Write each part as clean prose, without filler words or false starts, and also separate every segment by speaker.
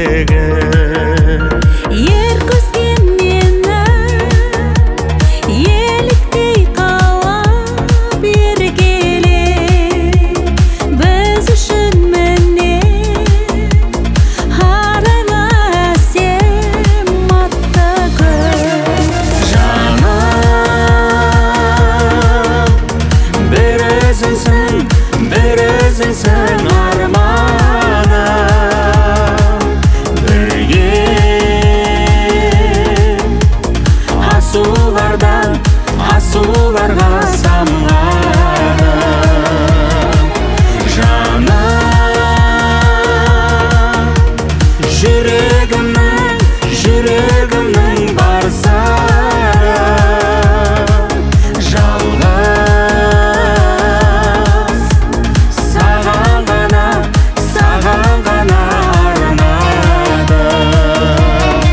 Speaker 1: көздегі.
Speaker 2: Ер көзген мені еліктей қалап ергеле, біз үшін міне арайлы әсем атты күн.
Speaker 1: Жаным, бір өзіңсің арманым, бірге асуларға самғадым. Жаным, жүрегімнің бар сыры, жалғыз саған ғана арнадым.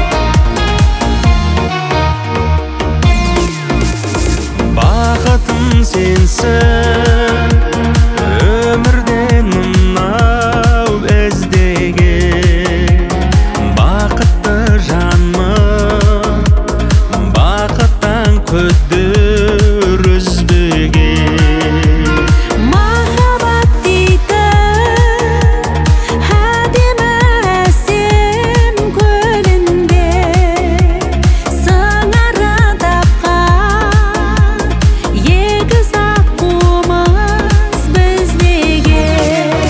Speaker 1: Бақытым сенсің, өмірден мынау іздеген бақытты жанмын, бақыттан күдер үзбеген.
Speaker 2: Махаббат дейтін әдемі әсем көлінде сыңары тапқан егіз аққуымыз біздеген.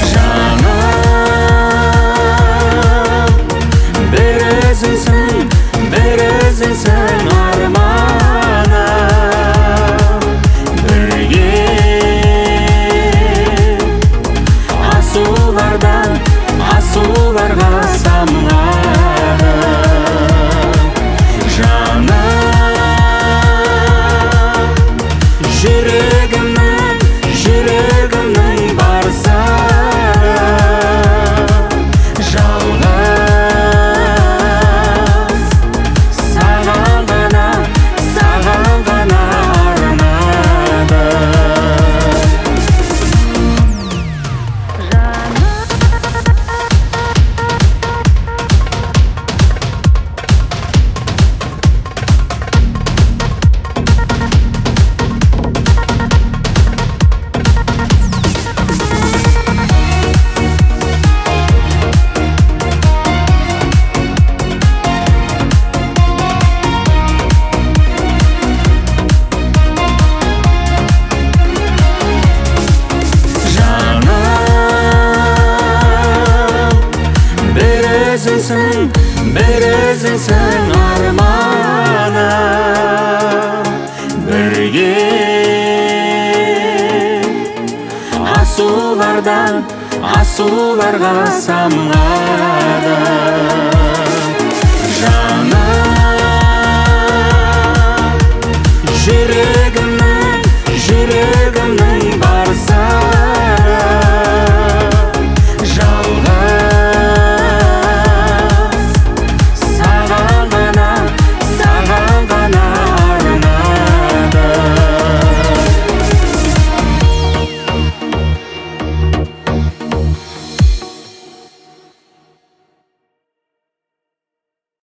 Speaker 1: Жаным, бір өзіңсің арманым, бірге асуларға самғадым. Жаным, жүрегімнің бар сыры, жалғыз саған ғана арнадым. Бір өзіңсің арманым, бірге асуларға самғадым.